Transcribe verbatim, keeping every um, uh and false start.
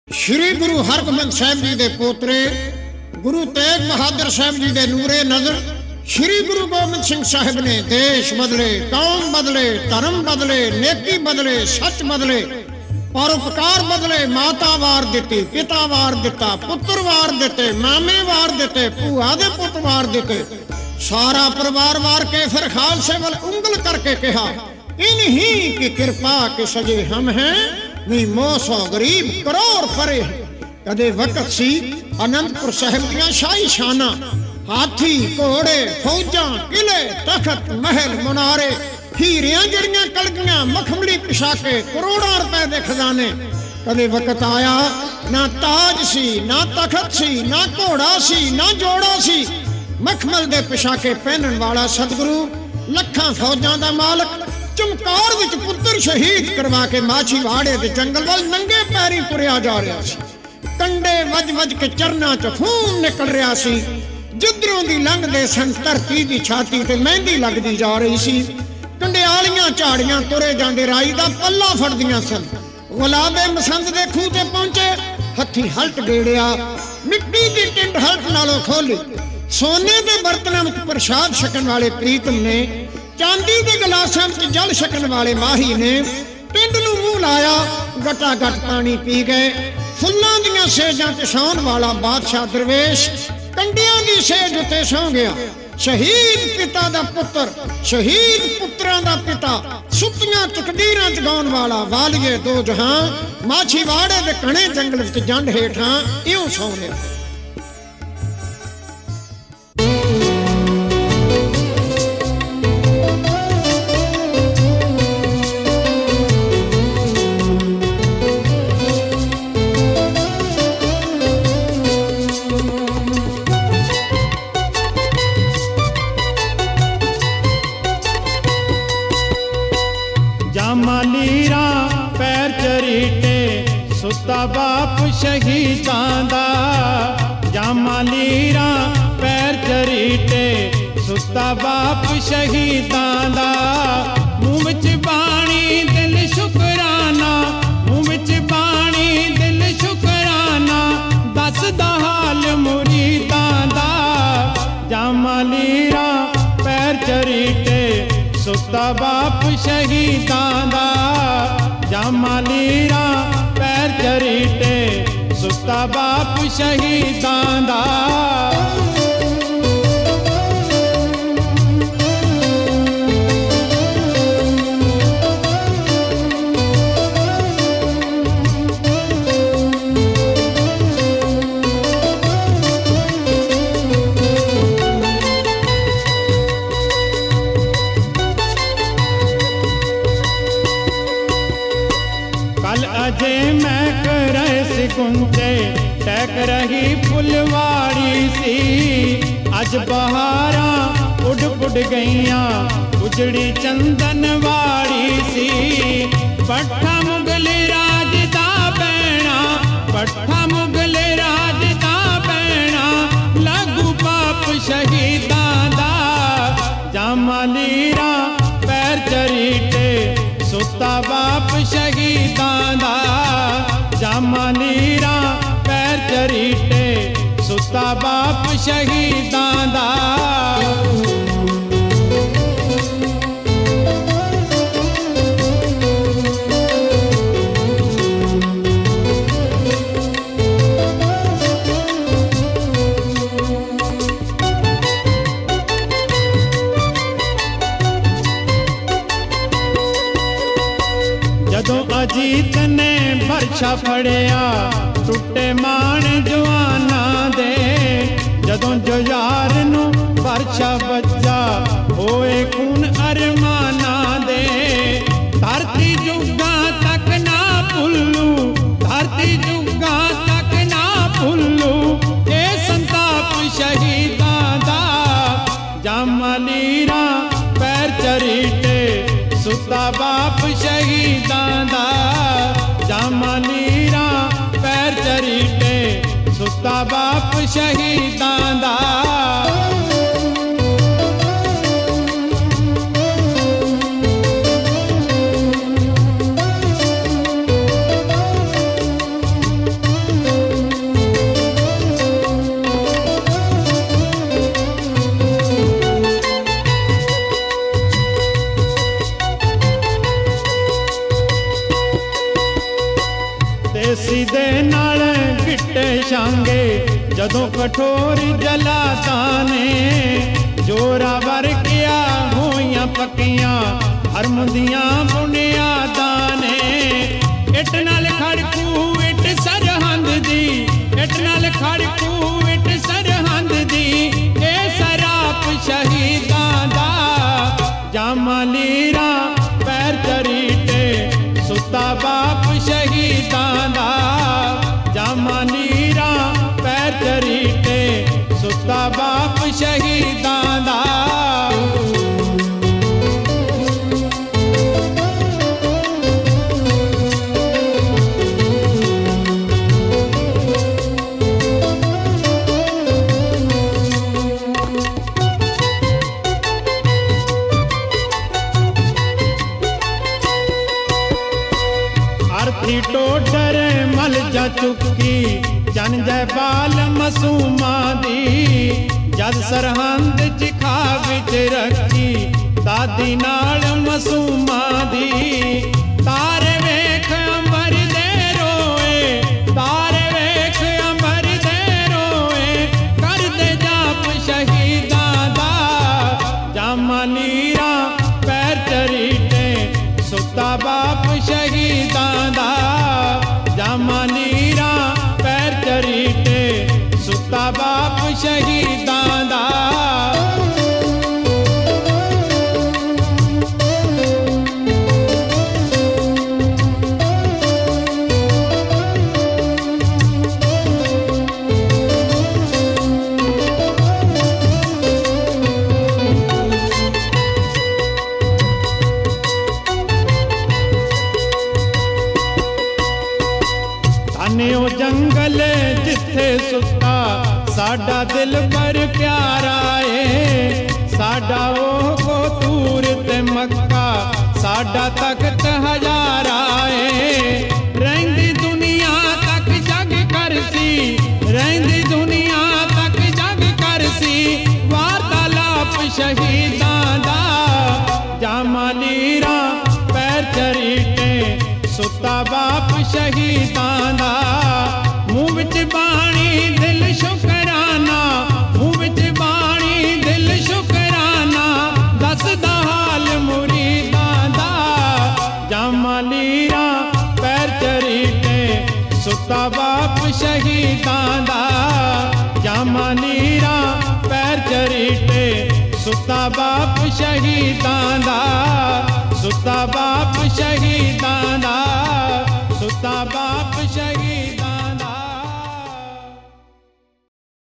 श्री गुरु हरगोबिंद साहिब जी दे पोतरे गुरु तेग बहादुर साहिब जी दे नूरे नजर श्री गुरु गोबिंद सिंह साहिब ने देश बदले, कौम बदले, धर्म बदले, नेकी बदले, सच बदले, परोपकार बदले, माता वार दिती, पिता वार दिता, पुत्र वार दिते, मामे वार दिते, भूआ दे पुत वार दिते, सारा परिवार वार के फिर खालसे वाल उंगल करके कहा इन्हीं की कृपा के सजे हम हैं, नहीं मोसो गरीब करोड़ परे। कदे वक्त सी अनंतपुर साहिब दियां शाही शाना, हाथी घोड़े फौजा किले तखत महल मुनारे, हीरियां जड़ियां कलगियां मखमली पिशाके करोड़ों रुपए दे खजाने। कदे वक्त आया ना ताज सी ना तखत सी ना घोड़ा सी ना जोड़ा सी, मखमल दे पिशाके पहनन वाला सतगुरु लखां फौजां दा मालक चमकार विच पुत्र शहीद करवा के माछीवाड़े दे जंगल वाल नंगे पैरी तुरिया जा रहा सी। कंडे वज वज के चरना च खून निकल रहा सी, जिधरों दी लंघदे सन धरती दी छाती ते मेहंदी लगदी जा रही सी। कंडियालियां झाड़ियां तुरे जांदे राई दा पल्ला फड़दियां सन। गुलाबे मसंद दे खूह ते पहुंचे, हथी हल्ट गेड़िया, मिट्टी दी टिंड हल्ट नालों खोली। सोने दे बर्तनां विच प्रसाद छकण वाले प्रीतम ने, चांदी दे गलासां विच जल छकण वाले माही ने टिंड नूं मूंह लाया, गटा गट पानी पी गए। फुल्लां दियां सेजां ते सौण वाला बादशाह दरवेश कंडियां दी सेज उत्ते सौ गया। शहीद पिता दा पुत्र, शहीद पुत्रां दा पिता, सुतियां तकदीरां जगाउण वाला वालिए दो जहां, माछीवाड़े दे घने जंगल विच जंड हेठां इउं सौ रिहा। जामालीरा पैर चरीटे सुता बाप शहीदां दा, जामालीरा पैर चरीटे सुता बाप शहीदां दा। मूंह विच बाणी दिल शुकराना, मूंह विच बाणी दिल शुकराना, दसदा हाल मुरीदां दा। जामालीरा पैर चरीटे सुता बाप शहीदां दा, जामालीरा पैर चरीटे सुता बाप शहीदां दा। कल अजे महक रहे सी गुंजे, टहक रही फुलवाड़ी सी। अज बहारा उड़ उड़ गईयां, उजड़ी चंदनवाड़ी सी। पट्ठा मुगल राज दा पैणा, पट्ठा मुगल राज दा पैणा, लगू पाप शहीदां दा। जामालीरा पैर चरीटे सुता बाप शहीदां दा, जामालीरा पैर चरीटे सुता बाप शहीदां दा। जदों अजीत ने बरछा फड़िया, टुटे मान जवाना दे। जदों जुझार नूं बरछा बजा, होए खून अरमाना दे। धरती जुगा तक ना भुल्लू, धरती जुगा तक ना भुल्लू, ए संताप शहीदां दा। जामालीरा पैर चरीटे सुता बाप शहीदां दा, जामालीरा पैर चरीटे सुता बाप शहीदां दा। ਦੇਸੀ ਦੇ ਨਾਲ ਗਿੱਟੇ ਛਾਂਗੇ ਜਦੋਂ ਕਠੋਰ ਜਲਾਤਾਂ ਨੇ ਜੋਰਾਵਰ ਕਿਆ ਹੋਈਆਂ ਪੱਕੀਆਂ ਹਰਮ ਦੀਆਂ ਬੁਨਿਆਦਾਂ ਨੇ ਇੱਟ ਨਾਲ ਖੜਕੂ ਇੱਟ ਸਰਹੰਦ ਦੀ ਇੱਟ ਨਾਲ ਖੜਕੂ ਇੱਟ ਸਰਹੰਦ ਦੀ ਇਹ ਸਰਾਪ ਸ਼ਹੀਦਾਂ ਦਾ ਜਾਮਾ ਲੀਰਾਂ ਪੈਰ ਚਰੀਟੇ ਸੁੱਤਾ ਬਾਪ ਸ਼ਹੀਦਾਂ ਦਾ ਜਾਮਾ ਲੀਰਾਂ ਪੈਰ ਚਰੀਟੇ ਸੁੱਤਾ ਬਾਪ ਸ਼ਹੀਦਾਂ ਦਾ ਟੋਡਰ ਮਲ ਜਾ ਚੁੱਕੀ ਜਨ ਜੈ ਬਾਲ ਮਸੂਮਾਂ ਦੀ ਜਦ ਸਰਹੰਦ ਚਿਖਾ ਵਿੱਚ ਰੱਖੀ ਦਾਦੀ ਨਾਲ ਮਸੂਮਾਂ ਦੀ ਤਾਰੇ ਵੇਖ ਅੰਬਰ ਦੇ ਰੋਏ ਤਾਰੇ ਵੇਖ ਅੰਬਰ ਦੇ ਰੋਏ ਕਰਦੇ ਜਾਪ ਸ਼ਹੀਦਾਂ ਦਾ ਜਾਮਾ ਲੀਰਾਂ ਪੈਰ ਚਰੀਟੇ ਸੁੱਤਾ ਬਾਪ ਸ਼ਹੀਦਾਂ ਦਾ ਜਾਮਾ ਲੀਰਾਂ ਪੈਰ ਚਰੀਟੇ ਸੁੱਤਾ ਬਾਪ ਸ਼ਹੀਦਾਂ ਦਾ ਉਹ ਜੰਗਲ ਜਿੱਥੇ ਸੁੱਤਾ ਸਾਡਾ ਦਿਲ ਪਰ ਪਿਆਰਾ ਏ ਸਾਡਾ ਉਹ ਕੋਤੂਰ ਤੇ ਮੱਕਾ ਸਾਡਾ ਤਖਤ ਹਜ਼ਾਰਾ ਏ ਰਹਿੰਦੀ ਦੁਨੀਆ ਤੱਕ ਜਗ ਕਰਸੀ ਰਹਿੰਦੀ ਦੁਨੀਆ ਤੱਕ ਜਗ ਕਰਸੀ ਵਾਰਤਾਲਾਪ ਸ਼ਹੀਦਾਂ ਦਾ ਜਾਮਾ ਲੀਰਾਂ ਪੈਰ ਚਰੀਟੇ ਸੁੱਤਾ ਬਾਪ ਸ਼ਹੀਦਾਂ ਦਾ ਮੂੰਹ ਵਿੱਚ ਬਾਣੀ ਦਿਲ ਸ਼ੁਕਰਾਨਾ ਮੂੰਹ ਵਿੱਚ ਬਾਣੀ ਦਿਲ ਸ਼ੁਕਰਾਨਾ ਦੱਸਦਾ ਹਾਲ ਮੁਰੀਦਾਂ ਦਾ ਜਾਮਾ ਲੀਰਾਂ ਪੈਰ ਚਰੀਟੇ ਸੁੱਤਾ ਬਾਪ ਸ਼ਹੀਦਾਂ ਦਾ ਜਾਮਾ ਲੀਰਾਂ ਪੈਰ ਚਰੀਟੇ ਸੁੱਤਾ ਬਾਪ ਸ਼ਹੀਦਾਂ ਦਾ ਸੁੱਤਾ ਬਾਪ ਸ਼ਹੀਦਾਂ ਦਾ ਸੁੱਤਾ ਬਾਪ